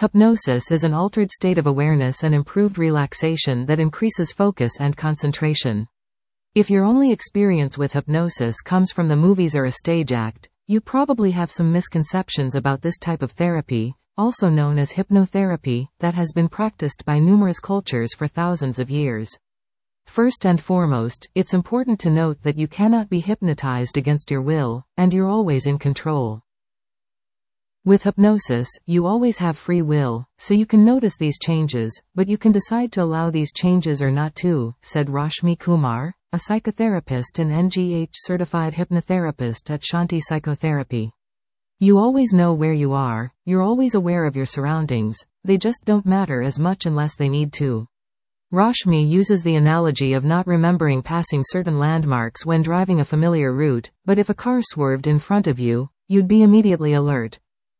Hypnosis is an altered state of awareness and improved relaxation that increases focus and concentration. If your only experience with hypnosis comes from the movies or a stage act, you probably have some misconceptions about this type of therapy, also known as hypnotherapy, that has been practiced by numerous cultures for thousands of years. First and foremost, it's important to note that you cannot be hypnotized against your will, and you're always in control. With hypnosis, you always have free will, so you can notice these changes, but you can decide to allow these changes or not to, said Rashmi Kumar, a psychotherapist and NGH-certified hypnotherapist at Shanti Psychotherapy. You always know where you are, you're always aware of your surroundings, they just don't matter as much unless they need to. Rashmi uses the analogy of not remembering passing certain landmarks when driving a familiar route, but if a car swerved in front of you, you'd be immediately alert.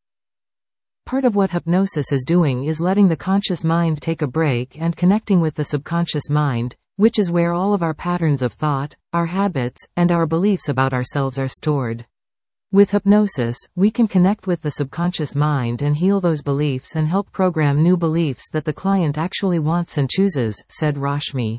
Part of what hypnosis is doing is letting the conscious mind take a break and connecting with the subconscious mind, which is where all of our patterns of thought, our habits, and our beliefs about ourselves are stored. With hypnosis, we can connect with the subconscious mind and heal those beliefs and help program new beliefs that the client actually wants and chooses, said Rashmi.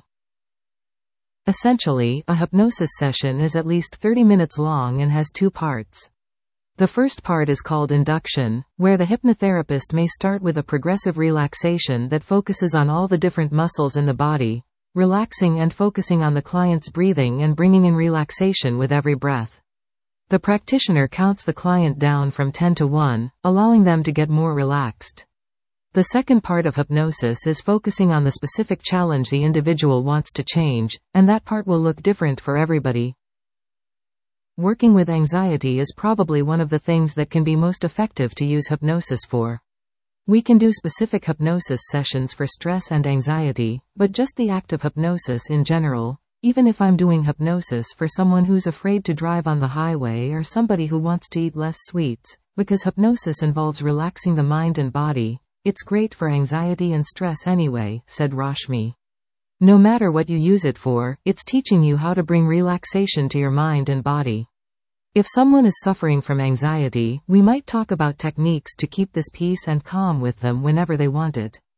Essentially, a hypnosis session is at least 30 minutes long and has two parts. The first part is called induction, where the hypnotherapist may start with a progressive relaxation that focuses on all the different muscles in the body, relaxing and focusing on the client's breathing and bringing in relaxation with every breath. The practitioner counts the client down from 10 to 1, allowing them to get more relaxed. The second part of hypnosis is focusing on the specific challenge the individual wants to change, and that part will look different for everybody. Working with anxiety is probably one of the things that can be most effective to use hypnosis for. We can do specific hypnosis sessions for stress and anxiety, but just the act of hypnosis in general, even if I'm doing hypnosis for someone who's afraid to drive on the highway or somebody who wants to eat less sweets, because hypnosis involves relaxing the mind and body, it's great for anxiety and stress anyway, said Rashmi. No matter what you use it for, it's teaching you how to bring relaxation to your mind and body. If someone is suffering from anxiety, we might talk about techniques to keep this peace and calm with them whenever they want it.